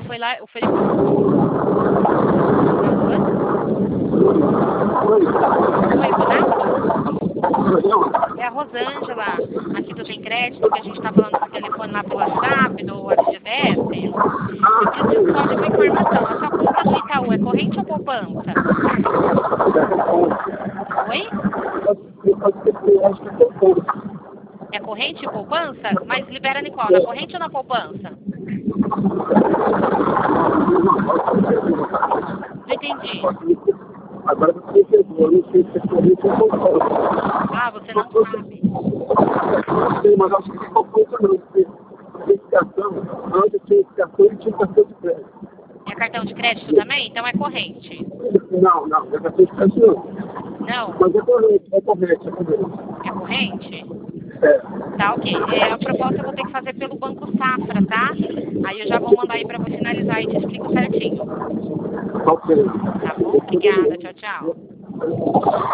foi lá, foi... Oi, Ronaldo? É a Rosângela, aqui do Tem Crédito, que a gente tá falando por telefone lá pelo WhatsApp, do FGTS. Eu preciso só de uma informação. A sua conta do Itaú é corrente ou poupança? Oi? É corrente e poupança? Mas libera em qual? Na corrente ou na poupança? Não entendi. Agora você pegou, eu não sei se é corrente ou poupança. Ah, você não sabe. Não sei, mas acho que é poupança não, porque verificação, antes tinha verificação e tinha cartão de crédito. É cartão de crédito também? Então é corrente. Não, é cartão de crédito não. Não? Mas é corrente. É corrente. É corrente? É. Tá, ok. A proposta eu vou ter que fazer pelo Banco Safra, tá? Aí eu já vou mandar aí pra você finalizar e te explico certinho. Ok. Tá bom? Obrigada. Tchau, tchau.